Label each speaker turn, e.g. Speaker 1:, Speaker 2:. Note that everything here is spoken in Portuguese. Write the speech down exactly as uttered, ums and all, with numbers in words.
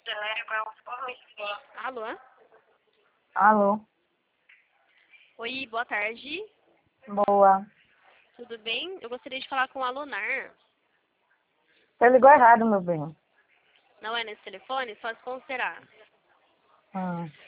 Speaker 1: Alô?
Speaker 2: Alô,
Speaker 1: Oi, boa tarde.
Speaker 2: boa.
Speaker 1: Tudo bem? Eu gostaria de falar com a Lunar.
Speaker 2: Você ligou errado, meu bem.
Speaker 1: Não é nesse telefone? Só se considerar.
Speaker 2: Hum.